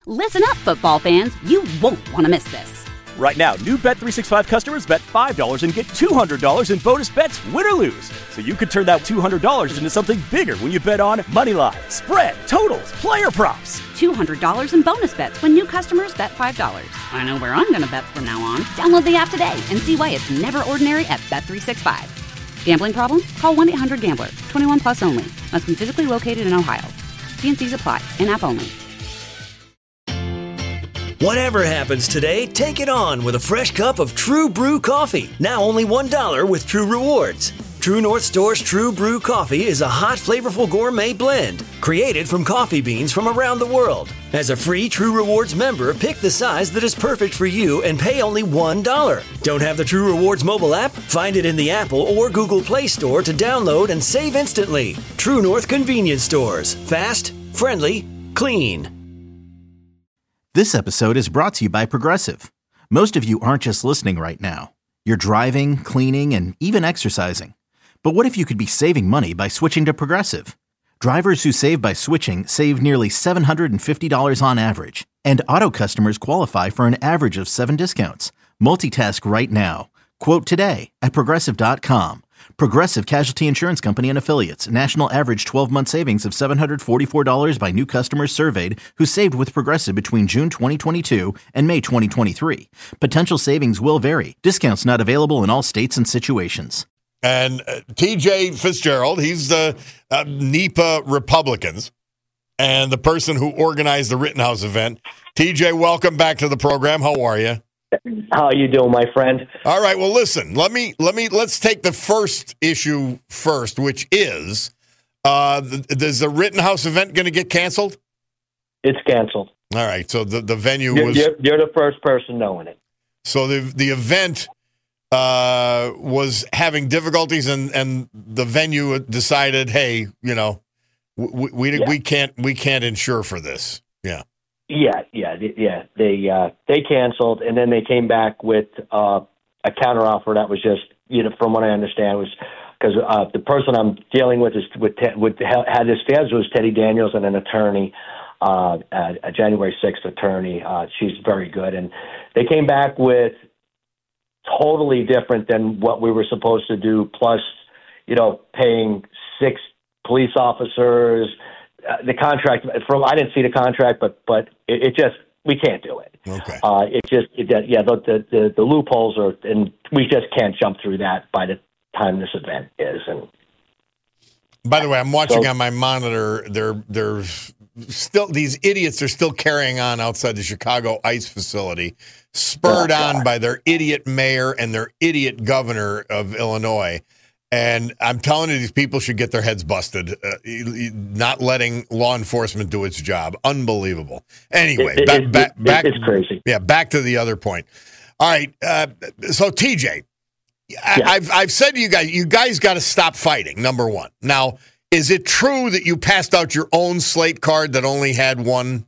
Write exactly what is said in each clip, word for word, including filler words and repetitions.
Listen up, football fans. You won't want to miss this. Right now, new Bet three sixty-five customers bet five dollars and get two hundred dollars in bonus bets, win or lose. So you could turn that two hundred dollars into something bigger when you bet on money line, spread, totals, player props. two hundred dollars in bonus bets when new customers bet five dollars. I know where I'm going to bet from now on. Download the app today and see why it's never ordinary at Bet three sixty-five. Gambling problem? Call one eight hundred gambler. twenty-one plus only. Must be physically located in Ohio. T and C's apply. In-app only. Whatever happens today, take it on with a fresh cup of True Brew coffee. Now only one dollar with True Rewards. True North Store's True Brew coffee is a hot, flavorful gourmet blend created from coffee beans from around the world. As a free True Rewards member, pick the size that is perfect for you and pay only one dollar. Don't have the True Rewards mobile app? Find it in the Apple or Google Play Store to download and save instantly. True North Convenience Stores. Fast, friendly, clean. This episode is brought to you by Progressive. Most of you aren't just listening right now. You're driving, cleaning, and even exercising. But what if you could be saving money by switching to Progressive? Drivers who save by switching save nearly seven hundred fifty dollars on average. And auto customers qualify for an average of seven discounts. Multitask right now. Quote today at Progressive dot com. Progressive Casualty Insurance Company and Affiliates. National average twelve-month savings of seven hundred forty-four dollars by new customers surveyed who saved with Progressive between June twenty twenty-two and May twenty twenty-three. Potential savings will vary. Discounts not available in all states and situations. And uh, T J Fitzgerald, he's the uh, NEPA Republicans and the person who organized the Rittenhouse event. T J, welcome back to the program. How are you? How you doing, my friend? All right. Well, listen. Let me let me let's take the first issue first, which is uh, the, is the Rittenhouse event going to get canceled? It's canceled. All right. So the, the venue you're, was. You're, you're the first person knowing it. So the the event uh, was having difficulties, and, and the venue decided, hey, you know, we we, yeah. we can't we can't insure for this. Yeah. Yeah, yeah, yeah. They uh, they canceled, and then they came back with uh, a counteroffer that was just, you know, from what I understand, was because uh, the person I'm dealing with is with, with had his status was Teddy Daniels and an attorney, uh, a, a January sixth attorney. Uh, she's very good, and they came back with totally different than what we were supposed to do. Plus, you know, paying six police officers. Uh, the contract from I didn't see the contract, but but it, it just we can't do it. Okay. Uh, it just it, yeah the, the the the loopholes are, and we just can't jump through that by the time this event is. And by the way, I'm watching so, on my monitor. They're they're still these idiots are still carrying on outside the Chicago ICE facility, spurred oh, on God. by their idiot mayor and their idiot governor of Illinois. And I'm telling you, these people should get their heads busted, uh, not letting law enforcement do its job. Unbelievable. Anyway, it, back, it, back, it, back. It's crazy. Yeah, back to the other point. All right. Uh, so, T J, I, yeah. I've I've said to you guys, you guys got to stop fighting. Number one. Now, is it true that you passed out your own slate card that only had one?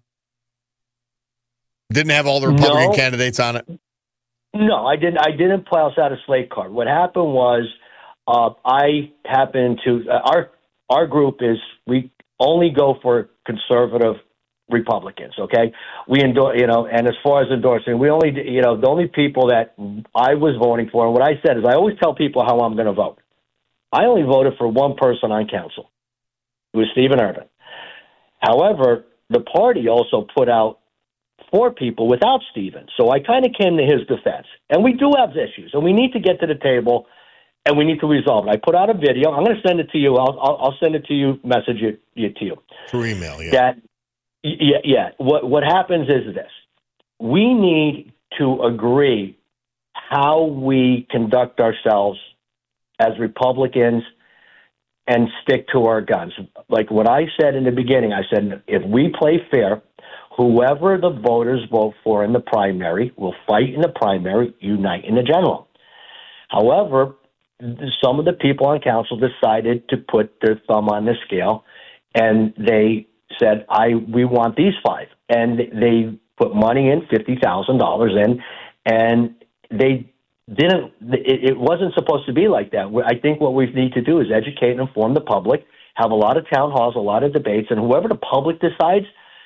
Didn't have all the Republican no. candidates on it? No, I didn't. I didn't pass out a slate card. What happened was. Uh, I happen to uh, our our group is we only go for conservative Republicans. Okay, we endorse, you know, and as far as endorsing, we only, you know, the only people that I was voting for, and what I said is I always tell people how I'm going to vote. I only voted for one person on council. It was Stephen Urban. However, the party also put out four people without Stephen, so I kind of came to his defense. And we do have issues, and we need to get to the table. And we need to resolve it. I put out a video. I'm going to send it to you. I'll, I'll, I'll send it to you, message it, it to you. Through email, yeah. That, yeah, yeah. What, what happens is this. We need to agree how we conduct ourselves as Republicans and stick to our guns. Like what I said in the beginning, I said, if we play fair, whoever the voters vote for in the primary will fight in the primary, unite in the general. However, some of the people on council decided to put their thumb on the scale, and they said, "I we want these five," and they put money in, fifty thousand dollars in, and they didn't. It, it wasn't supposed to be like that. I think what we need to do is educate and inform the public, have a lot of town halls, a lot of debates, and whoever the public decides,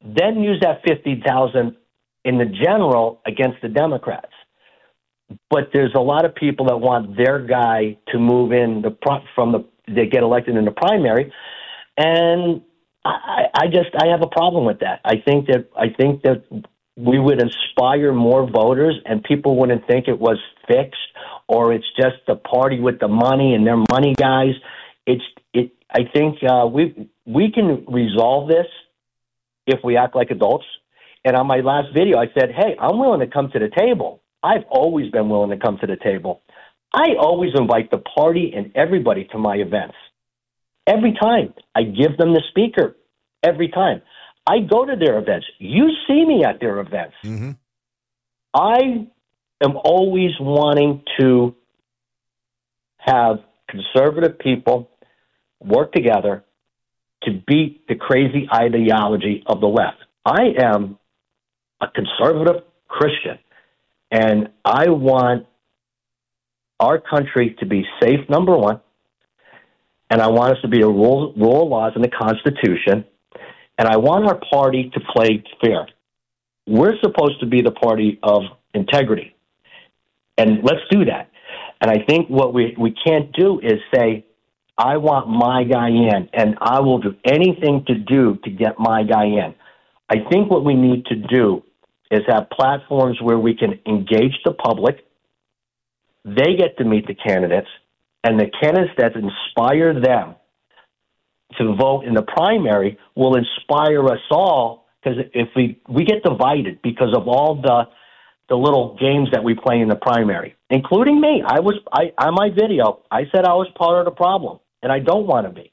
then use that fifty thousand in the general against the Democrats. But there's a lot of people that want their guy to move in the from the they get elected in the primary, and I, I just I have a problem with that. I think that I think that we would inspire more voters, and people wouldn't think it was fixed or it's just the party with the money and their money guys. It's it. I think uh, we we can resolve this if we act like adults. And on my last video, I said, "Hey, I'm willing to come to the table. I've always been willing to come to the table. I always invite the party and everybody to my events. Every time I give them the speaker. Every time I go to their events, you see me at their events. Mm-hmm. I am always wanting to have conservative people work together to beat the crazy ideology of the left. I am a conservative Christian, and I want our country to be safe, number one, and I want us to be a rule, rule of laws in the Constitution, and I want our party to play fair. We're supposed to be the party of integrity, and let's do that. And I think what we, we can't do is say, I want my guy in, and I will do anything to do to get my guy in. I think what we need to do is have platforms where we can engage the public. They get to meet the candidates, and the candidates that inspire them to vote in the primary will inspire us all, because if we, we get divided because of all the the little games that we play in the primary, including me. I was I on my video, I said I was part of the problem, and I don't want to be.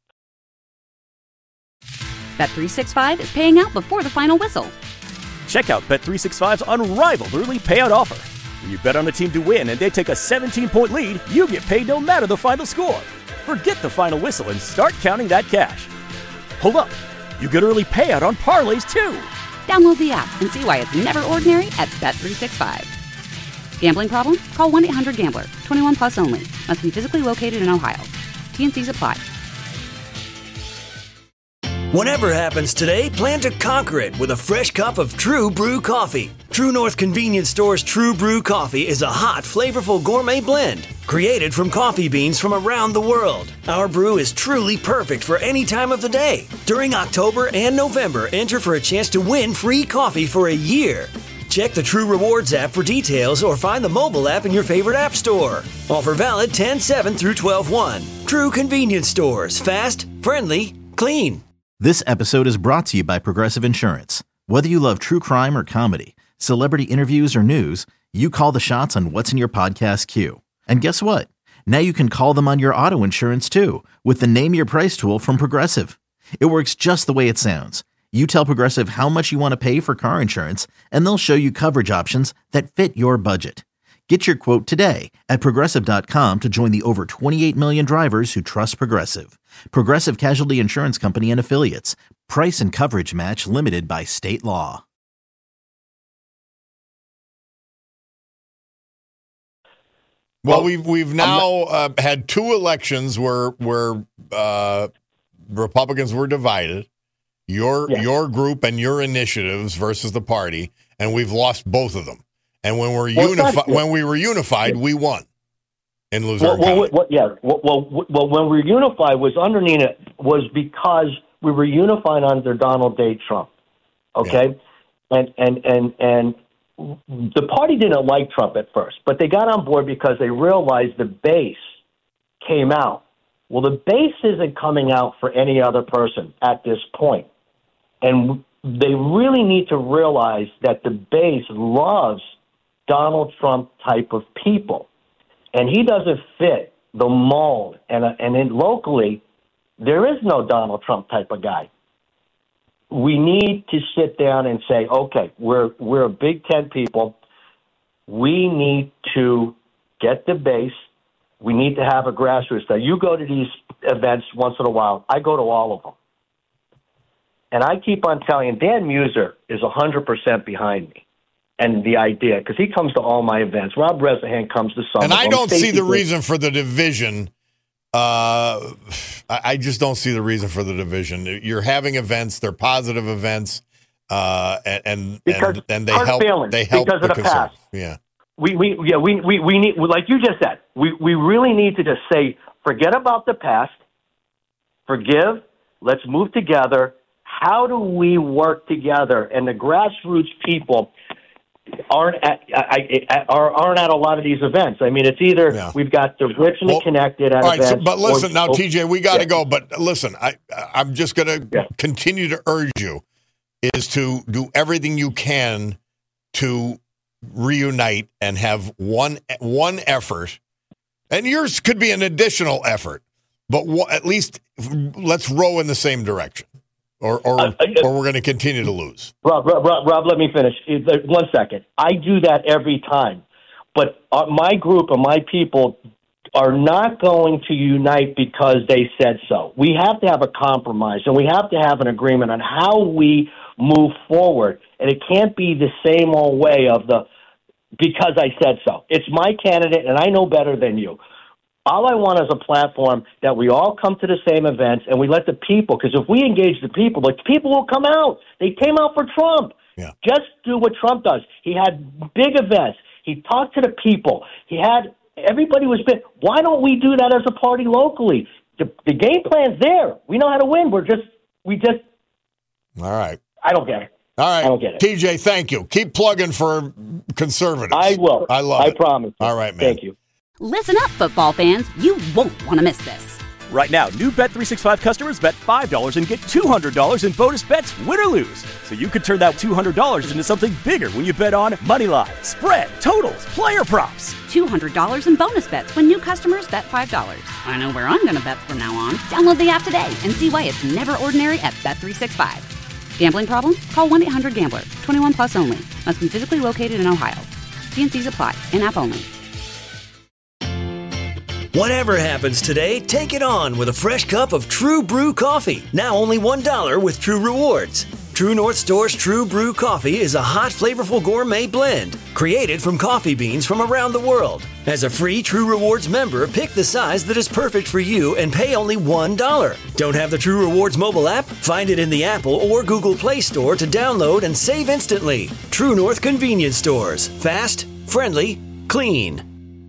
Bet three sixty-five is paying out before the final whistle. Check out Bet three sixty-five's unrivaled early payout offer. When you bet on a team to win and they take a seventeen-point lead, you get paid no matter the final score. Forget the final whistle and start counting that cash. Hold up. You get early payout on parlays, too. Download the app and see why it's never ordinary at Bet three sixty-five. Gambling problem? Call one eight hundred gambler. twenty-one plus only. Must be physically located in Ohio. T N Cs apply. Whatever happens today, plan to conquer it with a fresh cup of True Brew coffee. True North Convenience Store's True Brew coffee is a hot, flavorful gourmet blend created from coffee beans from around the world. Our brew is truly perfect for any time of the day. During October and November, enter for a chance to win free coffee for a year. Check the True Rewards app for details or find the mobile app in your favorite app store. Offer valid ten seven through twelve one. True Convenience Stores. Fast, friendly, clean. This episode is brought to you by Progressive Insurance. Whether you love true crime or comedy, celebrity interviews or news, you call the shots on what's in your podcast queue. And guess what? Now you can call them on your auto insurance too with the Name Your Price tool from Progressive. It works just the way it sounds. You tell Progressive how much you want to pay for car insurance, and they'll show you coverage options that fit your budget. Get your quote today at Progressive dot com to join the over twenty-eight million drivers who trust Progressive. Progressive Casualty Insurance Company and Affiliates. Price and coverage match limited by state law. Well, we've we've now uh, had two elections where where uh, Republicans were divided. Your Yeah. your group and your initiatives versus the party, and we've lost both of them. And when we're Well, it's not- unified, when we were unified, we won in Luzerne Well, well, County. what, yeah. Well, well, well, when we were unified was underneath it was because we were unified under Donald J. Trump. Okay, and and and and the party didn't like Trump at first, but they got on board because they realized the base came out. Well, the base isn't coming out for any other person at this point, and they really need to realize that the base loves Donald Trump type of people. And he doesn't fit the mold. And uh, and in locally, there is no Donald Trump type of guy. We need to sit down and say, okay, we're we're a Big Ten people. We need to get the base. We need to have a grassroots. Now, you go to these events once in a while. I go to all of them. And I keep on telling you, Dan Muser is one hundred percent behind me. And the idea, because he comes to all my events. Rob Rezahan comes to some And of I them. don't see Stacey the Gleason- reason for the division. Uh, I I just don't see the reason for the division. You're having events; they're positive events. uh, and and, Because and and they heart help. feelings They help because the of the consumer. past. Yeah. We, we, yeah, we, we, we need, like you just said, we, we really need to just say, forget about the past, forgive, let's move together. How do we work together? And the grassroots people aren't at, I, I, are, aren't at a lot of these events. I mean, it's either Yeah. we've got the rich and Well, the connected at All right, events. so, but listen or- now, or- T J, we got to yeah. go. But listen, I I'm just going to Yeah. continue to urge you is to do everything you can to reunite and have one one effort, and yours could be an additional effort, but w- at least let's row in the same direction, or or Uh, uh, or we're going to continue to lose. Rob, Rob, Rob, Rob, let me finish. Uh, One second. I do that every time. But uh, my group and my people are not going to unite because they said so. We have to have a compromise, and we have to have an agreement on how we move forward. And it can't be the same old way of the, because I said so. It's my candidate, and I know better than you. All I want is a platform that we all come to the same events and we let the people, because if we engage the people, the people will come out. They came out for Trump. Yeah. Just do what Trump does. He had big events. He talked to the people. He had, everybody was big. Why don't we do that as a party locally? The, the game plan's there. We know how to win. We're just, we just, All right. I don't get it. All right. I don't get it. T J, thank you. Keep plugging for conservatives. I will. I love I it. promise. All right, man. Thank you. Listen up, football fans. You won't want to miss this. Right now, new Bet three sixty-five customers bet five dollars and get two hundred dollars in bonus bets, win or lose. So you could turn that two hundred dollars into something bigger when you bet on money line, spread, totals, player props. two hundred dollars in bonus bets when new customers bet five dollars. I know where I'm going to bet from now on. Download the app today and see why it's never ordinary at Bet three sixty-five. Gambling problem? Call one eight hundred gambler. twenty-one plus only. Must be physically located in Ohio. T and Cs apply. In-app only. Whatever happens today, take it on with a fresh cup of True Brew coffee. Now only one dollar with True Rewards. True North Store's True Brew coffee is a hot, flavorful gourmet blend created from coffee beans from around the world. As a free True Rewards member, pick the size that is perfect for you and pay only one dollar. Don't have the True Rewards mobile app? Find it in the Apple or Google Play Store to download and save instantly. True North Convenience Stores. Fast, friendly, clean.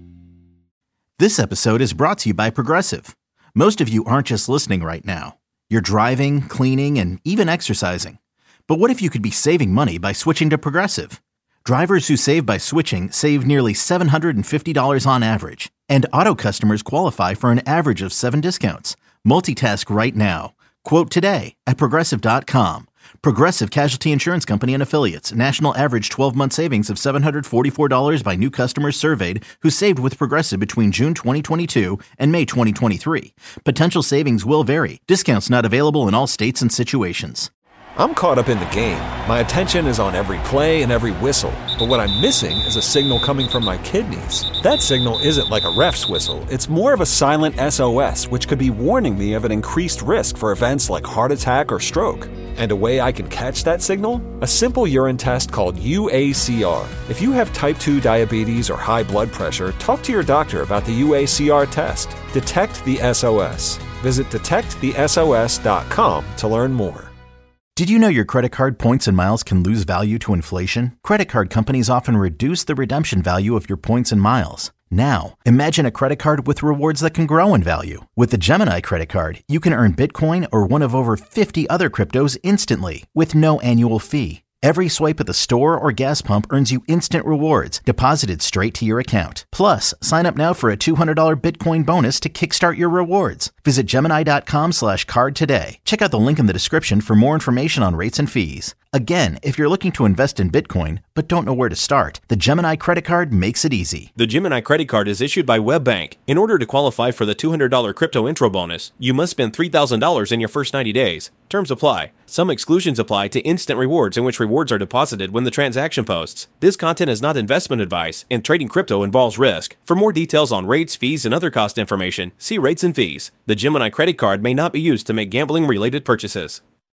This episode is brought to you by Progressive. Most of you aren't just listening right now. You're driving, cleaning, and even exercising. But what if you could be saving money by switching to Progressive? Drivers who save by switching save nearly seven hundred fifty dollars on average. And auto customers qualify for an average of seven discounts. Multitask right now. Quote today at Progressive dot com. Progressive Casualty Insurance Company and Affiliates. National average twelve-month savings of seven hundred forty-four dollars by new customers surveyed who saved with Progressive between June twenty twenty-two and May twenty twenty-three. Potential savings will vary. Discounts not available in all states and situations. I'm caught up in the game. My attention is on every play and every whistle. But what I'm missing is a signal coming from my kidneys. That signal isn't like a ref's whistle. It's more of a silent S O S, which could be warning me of an increased risk for events like heart attack or stroke. And a way I can catch that signal? A simple urine test called U A C R. If you have type two diabetes or high blood pressure, talk to your doctor about the U A C R test. Detect the S O S. Visit detect the S O S dot com to learn more. Did you know your credit card points and miles can lose value to inflation? Credit card companies often reduce the redemption value of your points and miles. Now, imagine a credit card with rewards that can grow in value. With the Gemini credit card, you can earn Bitcoin or one of over fifty other cryptos instantly with no annual fee. Every swipe at the store or gas pump earns you instant rewards deposited straight to your account. Plus, sign up now for a two hundred dollars Bitcoin bonus to kickstart your rewards. Visit Gemini.com slash card today. Check out the link in the description for more information on rates and fees. Again, if you're looking to invest in Bitcoin but don't know where to start, the Gemini credit card makes it easy. The Gemini credit card is issued by WebBank. In order to qualify for the two hundred dollars crypto intro bonus, you must spend three thousand dollars in your first ninety days. Terms apply. Some exclusions apply to instant rewards in which rewards are deposited when the transaction posts. This content is not investment advice, and trading crypto involves risk. For more details on rates, fees, and other cost information, see rates and fees. The Gemini credit card may not be used to make gambling-related purchases.